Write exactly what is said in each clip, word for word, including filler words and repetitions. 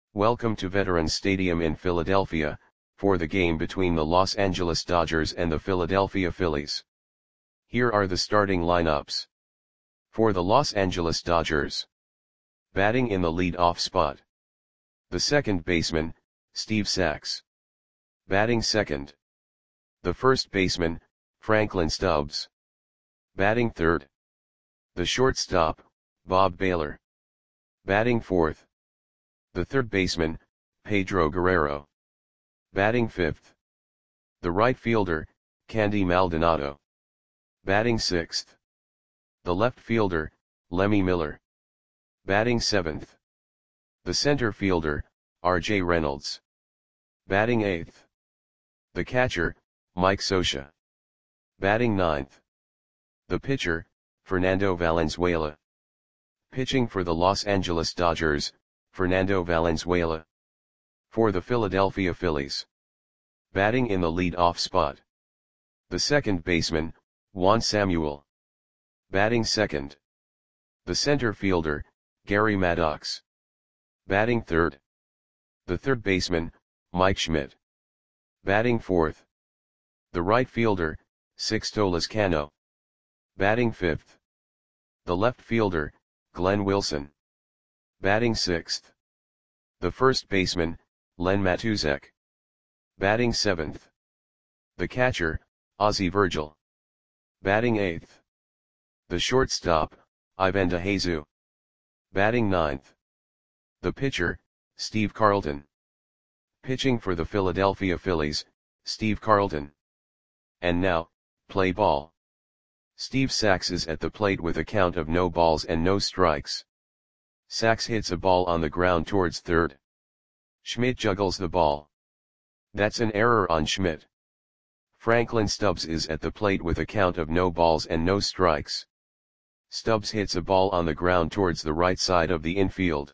Welcome to Veterans Stadium in Philadelphia, for the game between the Los Angeles Dodgers and the Philadelphia Phillies. Here are the starting lineups. For the Los Angeles Dodgers. Batting in the lead-off spot. The second baseman, Steve Sax. Batting second. The first baseman, Franklin Stubbs. Batting third. The shortstop, Bob Baylor. Batting fourth. The third baseman, Pedro Guerrero. Batting fifth. The right fielder, Candy Maldonado. Batting sixth. The left fielder, Lemmy Miller. Batting seventh. The center fielder, R J Reynolds. Batting eighth. The catcher, Mike Scioscia. Batting ninth. The pitcher, Fernando Valenzuela. Pitching for the Los Angeles Dodgers, Fernando Valenzuela. For the Philadelphia Phillies. Batting in the lead-off spot. The second baseman, Juan Samuel. Batting second. The center fielder, Gary Maddox. Batting third. The third baseman, Mike Schmidt. Batting fourth. The right fielder, Sixto Lezcano. Batting fifth. The left fielder, Glenn Wilson. Batting sixth. The first baseman, Len Matusek. Batting seventh. The catcher, Ozzie Virgil. Batting eighth. The shortstop, Ivan DeJesu. Batting ninth. The pitcher, Steve Carlton. Pitching for the Philadelphia Phillies, Steve Carlton. And now, play ball. Steve Sax is at the plate with a count of no balls and no strikes. Sax hits a ball on the ground towards third. Schmidt juggles the ball. That's an error on Schmidt. Franklin Stubbs is at the plate with a count of no balls and no strikes. Stubbs hits a ball on the ground towards the right side of the infield.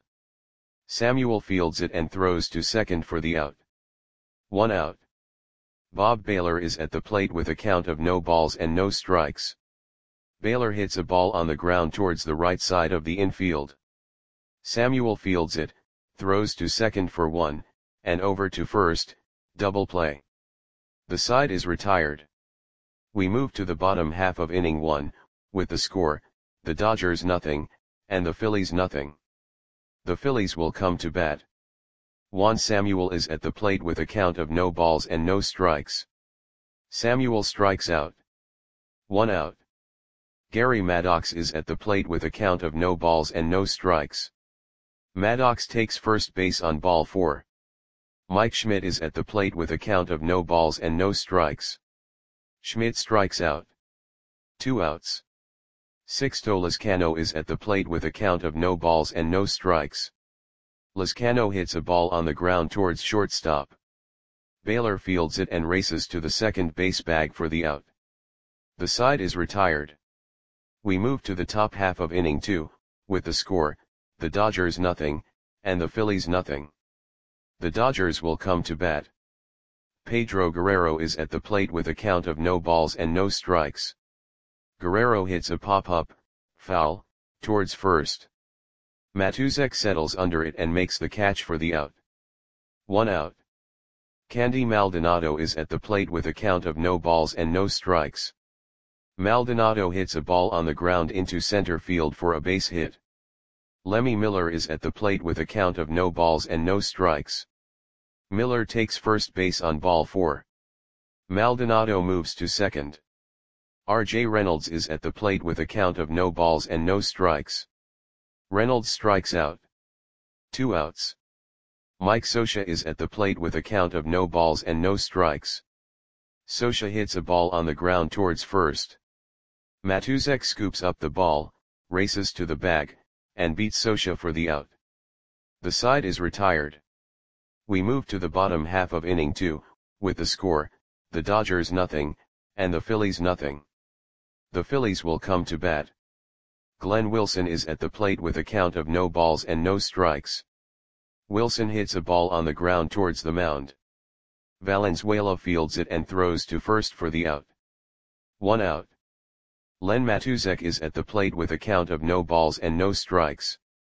Samuel fields it and throws to second for the out. One out. Bob Baylor is at the plate with a count of no balls and no strikes. Baylor hits a ball on the ground towards the right side of the infield. Samuel fields it, throws to second for one, and over to first, double play. The side is retired. We move to the bottom half of inning one, with the score, the Dodgers nothing, and the Phillies nothing. The Phillies will come to bat. Juan Samuel is at the plate with a count of no balls and no strikes. Samuel strikes out. One out. Gary Maddox is at the plate with a count of no balls and no strikes. Maddox takes first base on ball four. Mike Schmidt is at the plate with a count of no balls and no strikes. Schmidt strikes out. Two outs. Sixto Lezcano is at the plate with a count of no balls and no strikes. Lezcano hits a ball on the ground towards shortstop. Baylor fields it and races to the second base bag for the out. The side is retired. We move to the top half of inning two, with the score, the Dodgers nothing, and the Phillies nothing. The Dodgers will come to bat. Pedro Guerrero is at the plate with a count of no balls and no strikes. Guerrero hits a pop-up, foul, towards first. Matusek settles under it and makes the catch for the out. One out. Candy Maldonado is at the plate with a count of no balls and no strikes. Maldonado hits a ball on the ground into center field for a base hit. Lemmy Miller is at the plate with a count of no balls and no strikes. Miller takes first base on ball four. Maldonado moves to second. R J Reynolds is at the plate with a count of no balls and no strikes. Reynolds strikes out. Two outs. Mike Scioscia is at the plate with a count of no balls and no strikes. Scioscia hits a ball on the ground towards first. Matusek scoops up the ball, races to the bag, and beats Scioscia for the out. The side is retired. We move to the bottom half of inning two, with the score, the Dodgers nothing, and the Phillies nothing. The Phillies will come to bat. Glenn Wilson is at the plate with a count of no balls and no strikes. Wilson hits a ball on the ground towards the mound. Valenzuela fields it and throws to first for the out. One out. Len Matusek is at the plate with a count of no balls and no strikes.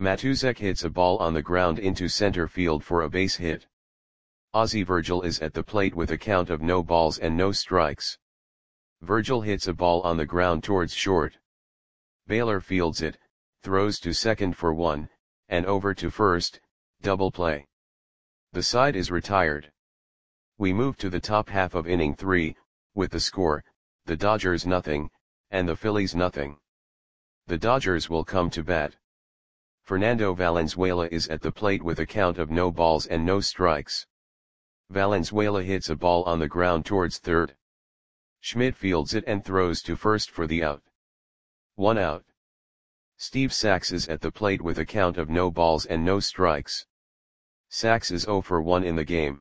Matuzek hits a ball on the ground into center field for a base hit. Ozzie Virgil is at the plate with a count of no balls and no strikes. Virgil hits a ball on the ground towards short. Baylor fields it, throws to second for one, and over to first, double play. The side is retired. We move to the top half of inning three, with the score, the Dodgers nothing, and the Phillies nothing. The Dodgers will come to bat. Fernando Valenzuela is at the plate with a count of no balls and no strikes. Valenzuela hits a ball on the ground towards third. Schmidt fields it and throws to first for the out. One out. Steve Sax is at the plate with a count of no balls and no strikes. Sax is zero for one in the game.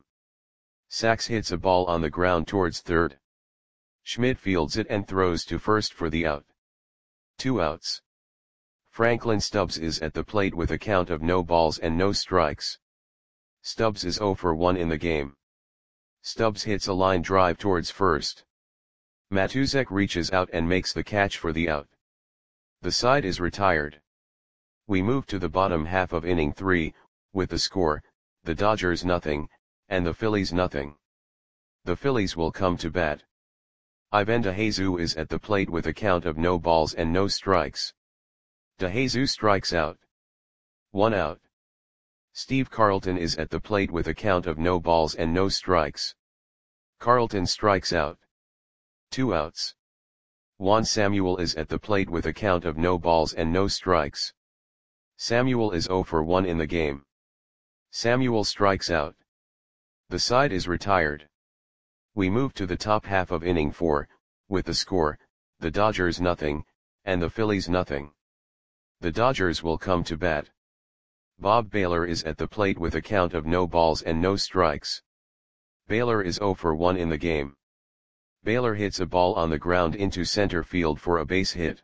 Sax hits a ball on the ground towards third. Schmidt fields it and throws to first for the out. Two outs. Franklin Stubbs is at the plate with a count of no balls and no strikes. Stubbs is zero for one in the game. Stubbs hits a line drive towards first. Matuzek reaches out and makes the catch for the out. The side is retired. We move to the bottom half of inning three, with the score, the Dodgers nothing, and the Phillies nothing. The Phillies will come to bat. Ivan DeJesus is at the plate with a count of no balls and no strikes. DeJesus strikes out. One out. Steve Carlton is at the plate with a count of no balls and no strikes. Carlton strikes out. Two outs. Juan Samuel is at the plate with a count of no balls and no strikes. Samuel is zero for one in the game. Samuel strikes out. The side is retired. We move to the top half of inning four, with the score, the Dodgers nothing, and the Phillies nothing. The Dodgers will come to bat. Bob Baylor is at the plate with a count of no balls and no strikes. Baylor is zero for one in the game. Baylor hits a ball on the ground into center field for a base hit.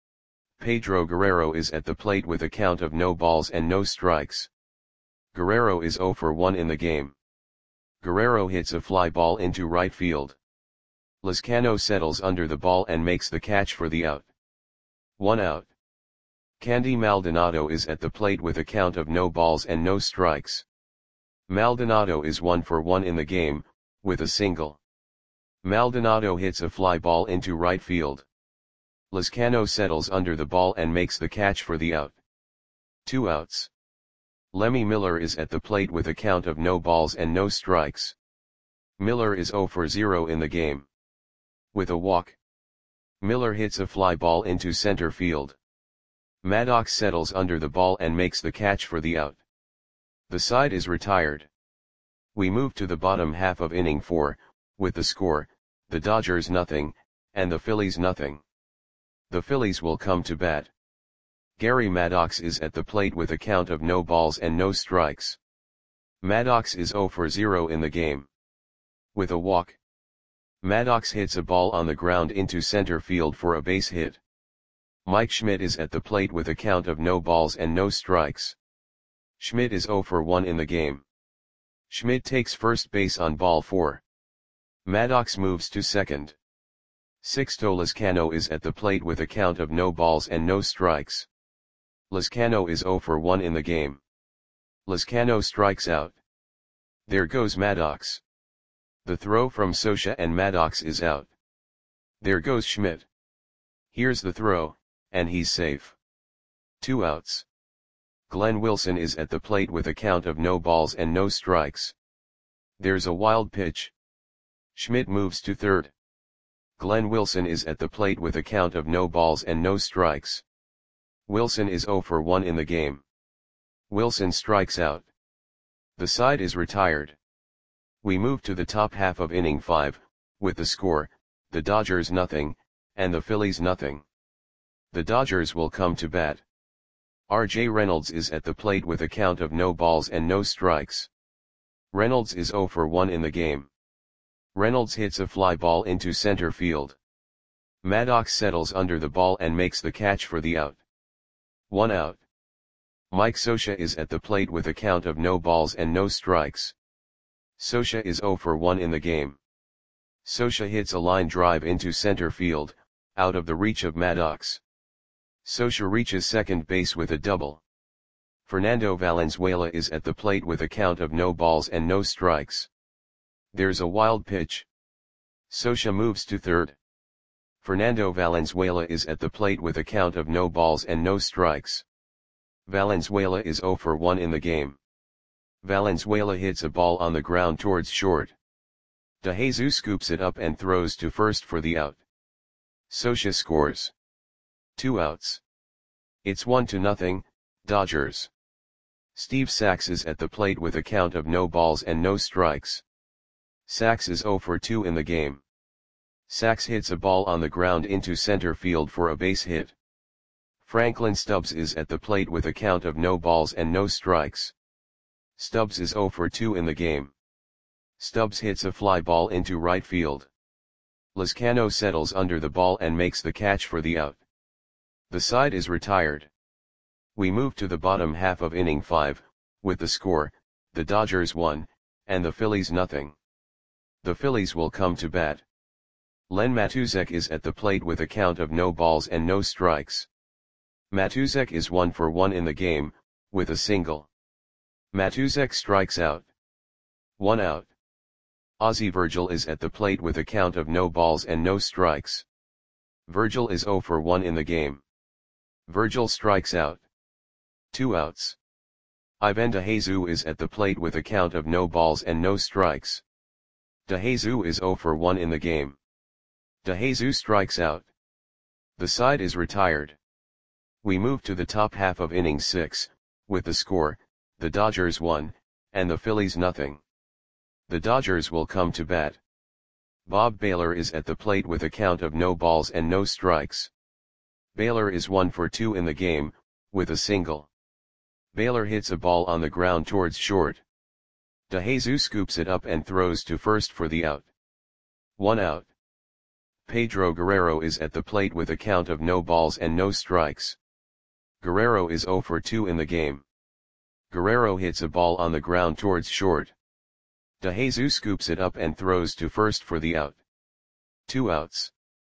Pedro Guerrero is at the plate with a count of no balls and no strikes. Guerrero is zero for one in the game. Guerrero hits a fly ball into right field. Lizcano settles under the ball and makes the catch for the out. One out. Candy Maldonado is at the plate with a count of no balls and no strikes. Maldonado is one for one in the game, with a single. Maldonado hits a fly ball into right field. Lizcano settles under the ball and makes the catch for the out. Two outs. Lemmy Miller is at the plate with a count of no balls and no strikes. Miller is zero for zero in the game. With a walk. Miller hits a fly ball into center field. Maddox settles under the ball and makes the catch for the out. The side is retired. We move to the bottom half of inning four, with the score, the Dodgers nothing, and the Phillies nothing. The Phillies will come to bat. Gary Maddox is at the plate with a count of no balls and no strikes. Maddox is zero for zero in the game. With a walk. Maddox hits a ball on the ground into center field for a base hit. Mike Schmidt is at the plate with a count of no balls and no strikes. Schmidt is zero for one in the game. Schmidt takes first base on ball four. Maddox moves to second. Sixto Lizcano is at the plate with a count of no balls and no strikes. Lizcano is zero for one in the game. Lizcano strikes out. There goes Maddox. The throw from Scioscia and Maddox is out. There goes Schmidt. Here's the throw, and he's safe. Two outs. Glenn Wilson is at the plate with a count of no balls and no strikes. There's a wild pitch. Schmidt moves to third. Glenn Wilson is at the plate with a count of no balls and no strikes. Wilson is zero for one in the game. Wilson strikes out. The side is retired. We move to the top half of inning five, with the score, the Dodgers nothing, and the Phillies nothing. The Dodgers will come to bat. R J Reynolds is at the plate with a count of no balls and no strikes. Reynolds is zero for one in the game. Reynolds hits a fly ball into center field. Maddox settles under the ball and makes the catch for the out. One out. Mike Scioscia is at the plate with a count of no balls and no strikes. Scioscia is zero for one in the game. Scioscia hits a line drive into center field, out of the reach of Maddox. Scioscia reaches second base with a double. Fernando Valenzuela is at the plate with a count of no balls and no strikes. There's a wild pitch. Scioscia moves to third. Fernando Valenzuela is at the plate with a count of no balls and no strikes. Valenzuela is zero for one in the game. Valenzuela hits a ball on the ground towards short. DeJesus scoops it up and throws to first for the out. Scioscia scores. Two outs. It's one to nothing, Dodgers. Steve Sax is at the plate with a count of no balls and no strikes. Sax is zero for two in the game. Sax hits a ball on the ground into center field for a base hit. Franklin Stubbs is at the plate with a count of no balls and no strikes. Stubbs is zero for two in the game. Stubbs hits a fly ball into right field. Lezcano settles under the ball and makes the catch for the out. The side is retired. We move to the bottom half of inning five, with the score, the Dodgers one, and the Phillies nothing. The Phillies will come to bat. Len Matusek is at the plate with a count of no balls and no strikes. Matusek is one for one in the game, with a single. Matusek strikes out. One out. Ozzie Virgil is at the plate with a count of no balls and no strikes. Virgil is zero for one in the game. Virgil strikes out. Two outs. Ivan DeJesus is at the plate with a count of no balls and no strikes. DeJesus is zero for one in the game. DeJesus strikes out. The side is retired. We move to the top half of inning six, with the score, the Dodgers one, and the Phillies nothing. The Dodgers will come to bat. Bob Baylor is at the plate with a count of no balls and no strikes. Baylor is one for two in the game, with a single. Baylor hits a ball on the ground towards short. DeJesus scoops it up and throws to first for the out. One out. Pedro Guerrero is at the plate with a count of no balls and no strikes. Guerrero is zero for two in the game. Guerrero hits a ball on the ground towards short. DeJesus scoops it up and throws to first for the out. Two outs.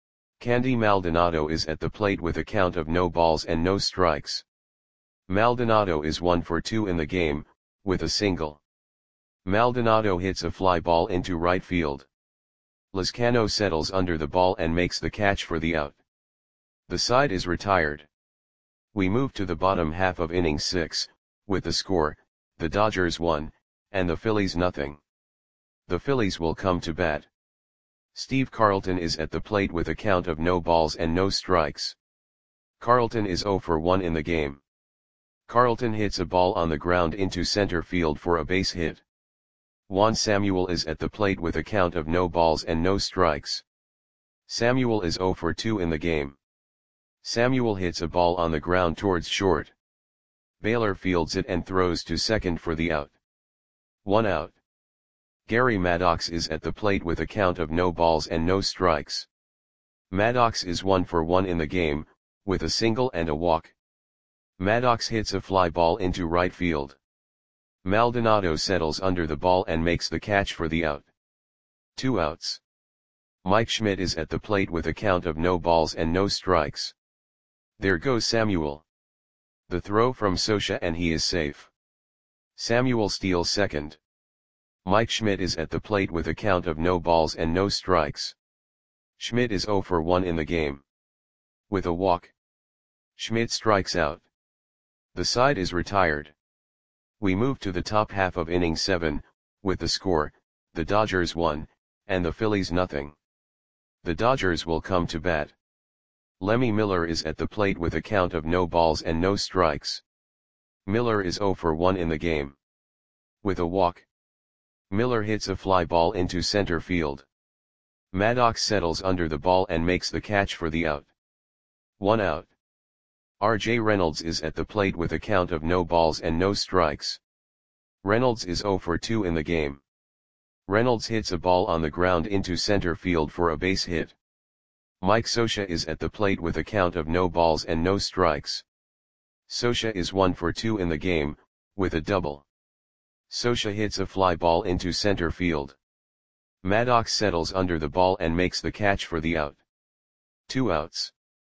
Candy Maldonado is at the plate with a count of no balls and no strikes. Maldonado is one for two in the game, with a single. Maldonado hits a fly ball into right field. Lezcano settles under the ball and makes the catch for the out. The side is retired. We move to the bottom half of inning six, with the score, the Dodgers one, and the Phillies nothing. The Phillies will come to bat. Steve Carlton is at the plate with a count of no balls and no strikes. Carlton is zero for one in the game. Carlton hits a ball on the ground into center field for a base hit. Juan Samuel is at the plate with a count of no balls and no strikes. Samuel is zero for two in the game. Samuel hits a ball on the ground towards short. Baylor fields it and throws to second for the out. One out. Gary Maddox is at the plate with a count of no balls and no strikes. Maddox is one for one in the game, with a single and a walk. Maddox hits a fly ball into right field. Maldonado settles under the ball and makes the catch for the out. Two outs. Mike Schmidt is at the plate with a count of no balls and no strikes. There goes Samuel. The throw from Scioscia and he is safe. Samuel steals second. Mike Schmidt is at the plate with a count of no balls and no strikes. Schmidt is zero for one in the game. With a walk. Schmidt strikes out. The side is retired. We move to the top half of inning seven, with the score, the Dodgers one, and the Phillies nothing. The Dodgers will come to bat. Lemmy Miller is at the plate with a count of no balls and no strikes. Miller is zero for one in the game. With a walk. Miller hits a fly ball into center field. Maddox settles under the ball and makes the catch for the out. One out. R J Reynolds is at the plate with a count of no balls and no strikes. Reynolds is zero for two in the game. Reynolds hits a ball on the ground into center field for a base hit. Mike Scioscia is at the plate with a count of no balls and no strikes. Scioscia is one for two in the game, with a double. Scioscia hits a fly ball into center field. Maddox settles under the ball and makes the catch for the out. Two outs.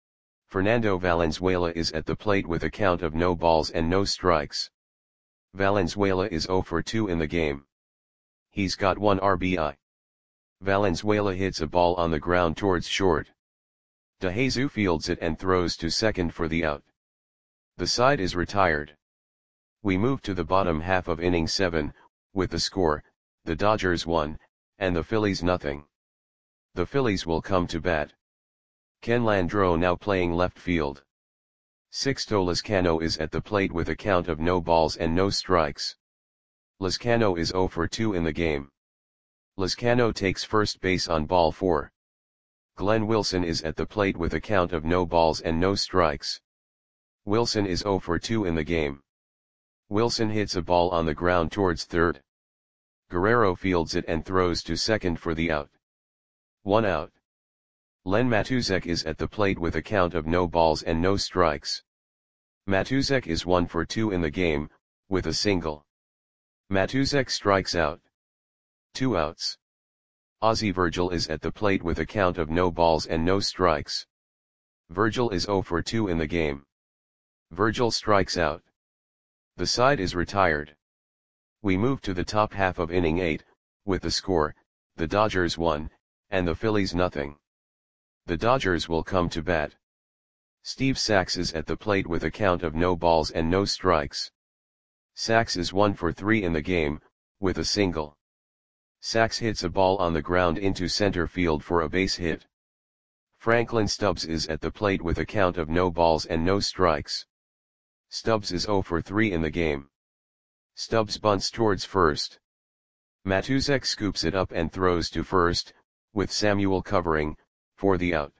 Fernando Valenzuela is at the plate with a count of no balls and no strikes. Valenzuela is zero for two in the game. He's got one R B I. Valenzuela hits a ball on the ground towards short. DeJesus fields it and throws to second for the out. The side is retired. We move to the bottom half of inning seven, with the score, the Dodgers one, and the Phillies nothing. The Phillies will come to bat. Ken Landreaux now playing left field. Sixto Lezcano is at the plate with a count of no balls and no strikes. Lezcano is zero for two in the game. Lezcano takes first base on ball four. Glenn Wilson is at the plate with a count of no balls and no strikes. Wilson is zero for two in the game. Wilson hits a ball on the ground towards third. Guerrero fields it and throws to second for the out. One out. Len Matuzek is at the plate with a count of no balls and no strikes. Matuzek is one for two in the game, with a single. Matuzek strikes out. Two outs. Ozzie Virgil is at the plate with a count of no balls and no strikes. Virgil is zero for two in the game. Virgil strikes out. The side is retired. We move to the top half of inning eight, with the score, the Dodgers one, and the Phillies nothing. The Dodgers will come to bat. Steve Sax is at the plate with a count of no balls and no strikes. Sax is one for three in the game, with a single. Sax hits a ball on the ground into center field for a base hit. Franklin Stubbs is at the plate with a count of no balls and no strikes. Stubbs is zero for three in the game. Stubbs bunts towards first. Matuzek scoops it up and throws to first, with Samuel covering, for the out.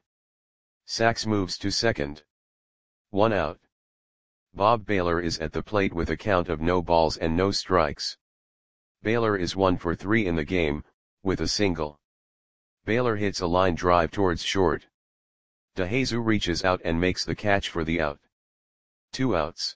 Sax moves to second. One out. Bob Baylor is at the plate with a count of no balls and no strikes. Baylor is one for three in the game, with a single. Baylor hits a line drive towards short. DeJesus reaches out and makes the catch for the out. Two outs.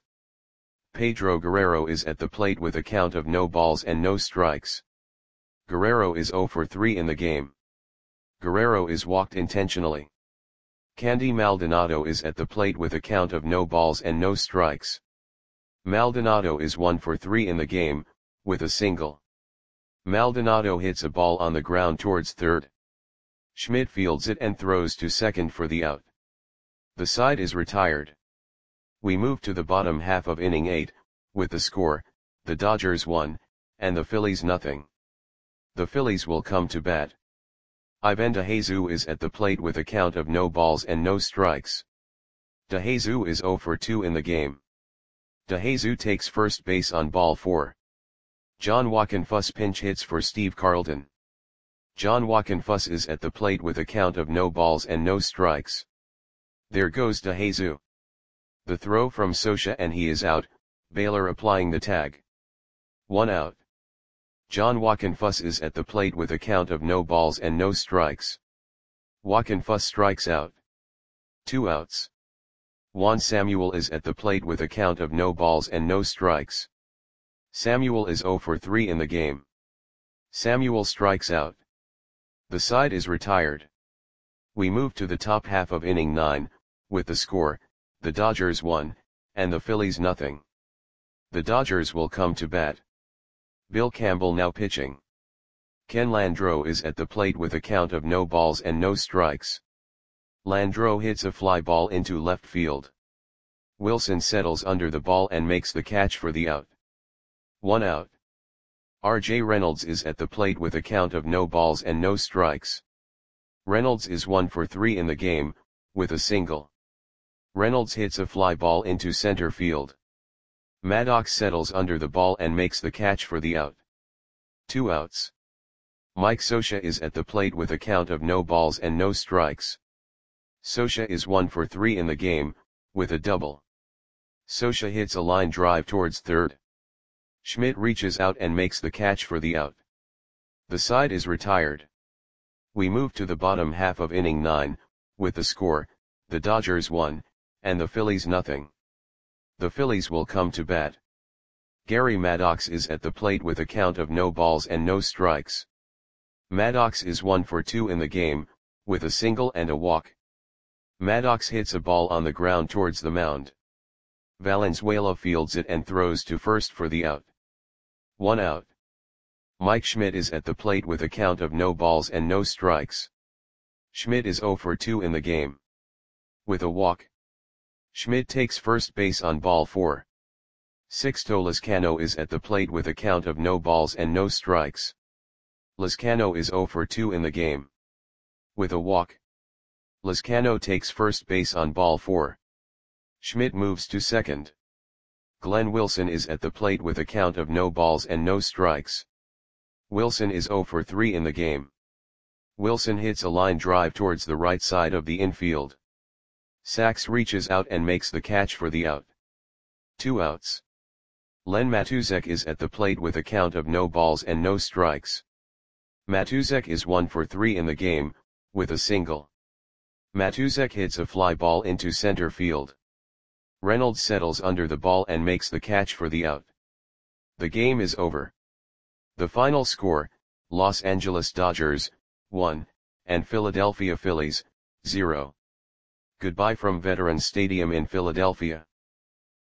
Pedro Guerrero is at the plate with a count of no balls and no strikes. Guerrero is zero for three in the game. Guerrero is walked intentionally. Candy Maldonado is at the plate with a count of no balls and no strikes. Maldonado is one for three in the game, with a single. Maldonado hits a ball on the ground towards third. Schmidt fields it and throws to second for the out. The side is retired. We move to the bottom half of inning eight, with the score, the Dodgers one, and the Phillies nothing. The Phillies will come to bat. Ivan DeJesus is at the plate with a count of no balls and no strikes. DeJesus is zero for two in the game. DeJesus takes first base on ball four. John Wockenfuss pinch hits for Steve Carlton. John Wockenfuss is at the plate with a count of no balls and no strikes. There goes DeJesus. The throw from Scioscia and he is out, Baylor applying the tag. One out. John Wockenfuss is at the plate with a count of no balls and no strikes. Wockenfuss strikes out. Two outs. Juan Samuel is at the plate with a count of no balls and no strikes. Samuel is zero for three in the game. Samuel strikes out. The side is retired. We move to the top half of inning nine, with the score, the Dodgers one, and the Phillies nothing. The Dodgers will come to bat. Bill Campbell now pitching. Ken Landreaux is at the plate with a count of no balls and no strikes. Landreaux hits a fly ball into left field. Wilson settles under the ball and makes the catch for the out. One out. R J Reynolds is at the plate with a count of no balls and no strikes. Reynolds is one for three in the game, with a single. Reynolds hits a fly ball into center field. Maddox settles under the ball and makes the catch for the out. Two outs. Mike Scioscia is at the plate with a count of no balls and no strikes. Scioscia is one for three in the game, with a double. Scioscia hits a line drive towards third. Schmidt reaches out and makes the catch for the out. The side is retired. We move to the bottom half of inning nine, with the score, the Dodgers one, and the Phillies nothing. The Phillies will come to bat. Gary Maddox is at the plate with a count of no balls and no strikes. Maddox is one for two in the game, with a single and a walk. Maddox hits a ball on the ground towards the mound. Valenzuela fields it and throws to first for the out. One out. Mike Schmidt is at the plate with a count of no balls and no strikes. Schmidt is zero for two in the game. With a walk. Schmidt takes first base on ball four. Sixto Lezcano is at the plate with a count of no balls and no strikes. Lezcano is zero for two in the game. With a walk. Lezcano takes first base on ball four. Schmidt moves to second. Glenn Wilson is at the plate with a count of no balls and no strikes. Wilson is zero for three in the game. Wilson hits a line drive towards the right side of the infield. Sachs reaches out and makes the catch for the out. Two outs. Len Matuzek is at the plate with a count of no balls and no strikes. Matuzek is one for three in the game, with a single. Matuzek hits a fly ball into center field. Reynolds settles under the ball and makes the catch for the out. The game is over. The final score, Los Angeles Dodgers, one, and Philadelphia Phillies, zero. Goodbye from Veterans Stadium in Philadelphia.